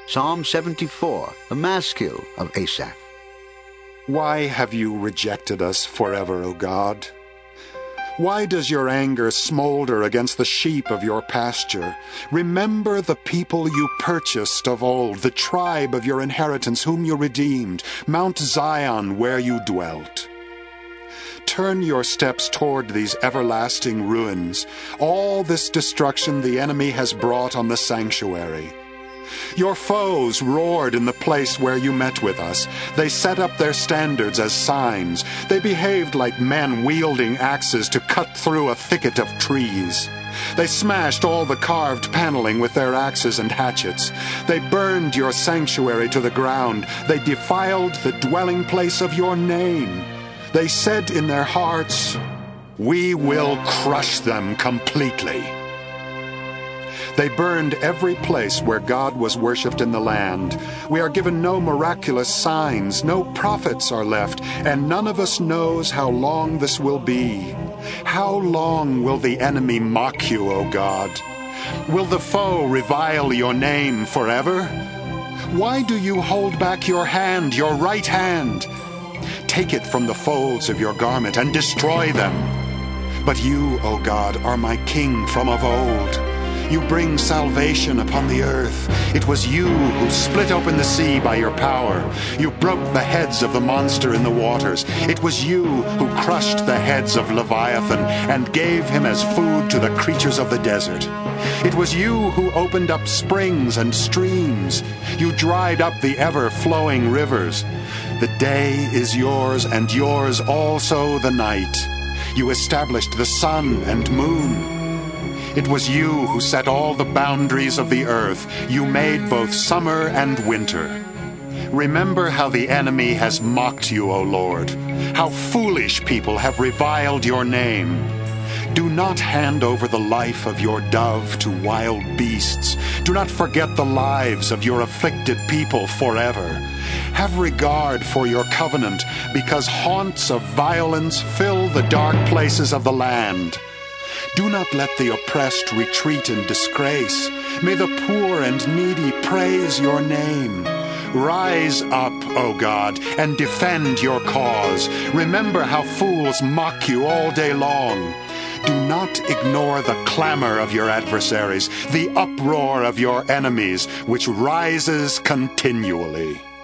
Psalm 74, a maskil of Asaph. Why have you rejected us forever, O God? Why does your anger smolder against the sheep of your pasture? Remember the people you purchased of old, the tribe of your inheritance whom you redeemed, Mount Zion where you dwelt. Turn your steps toward these everlasting ruins, all this destruction the enemy has brought on the sanctuary. Your foes roared in the place where you met with us. They set up their standards as signs. They behaved like men wielding axes to cut through a thicket of trees. They smashed all the carved paneling with their axes and hatchets. They burned your sanctuary to the ground. They defiled the dwelling place of your name. They said in their hearts, "We will crush them completely." They burned every place where God was worshipped in the land. We are given no miraculous signs, no prophets are left, and none of us knows how long this will be. How long will the enemy mock you, O God? Will the foe revile your name forever? Why do you hold back your hand, your right hand? Take it from the folds of your garment and destroy them. But you, O God, are my King from of old. You bring salvation upon the earth. It was you who split open the sea by your power. You broke the heads of the monster in the waters. It was you who crushed the heads of Leviathan and gave him as food to the creatures of the desert. It was you who opened up springs and streams. You dried up the ever-flowing rivers. The day is yours, and yours also the night. You established the sun and moon. It was you who set all the boundaries of the earth. You made both summer and winter. Remember how the enemy has mocked you, O Lord, how foolish people have reviled your name. Do not hand over the life of your dove to wild beasts. Do not forget the lives of your afflicted people forever. Have regard for your covenant, because haunts of violence fill the dark places of the land. Do not let the oppressed retreat in disgrace. May the poor and needy praise your name. Rise up, O God, and defend your cause. Remember how fools mock you all day long. Do not ignore the clamor of your adversaries, the uproar of your enemies, which rises continually.